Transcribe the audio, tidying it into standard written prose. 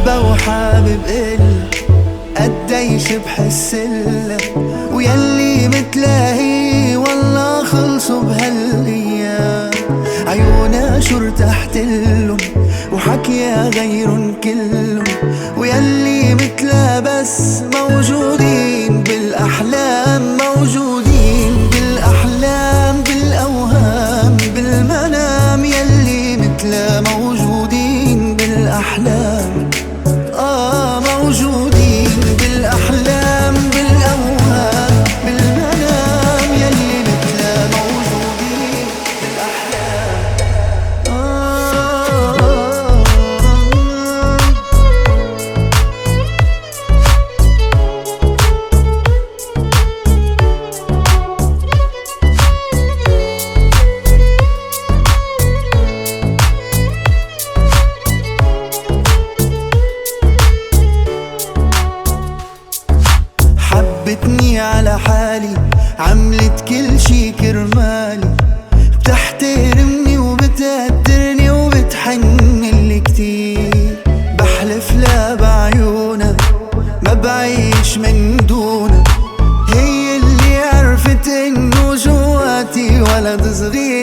حابة وحابب إلا قديش بحسلا، ويلي متلاهي والله خلصوا بهالأيام. عيونا شو ارتحتلن وحكيا غيرن كلن، ويلي متلا بس موجودين بالأحلام، موجودين بالأحلام بالأوهام بالمنام. يلي متلا موجودين بالأحلام، موجودين بالأحلام بالأوهام بالمنام. يلي متلا موجودين بالأحلام. حبتني على حالي، عملت كل شي كرمالي، بتحترمني وبتقدرني وبتحنلي كتير. بحلف لا بعيونها ما بعيش من دونها، هي اللي عرفت انه جواتي ولد صغير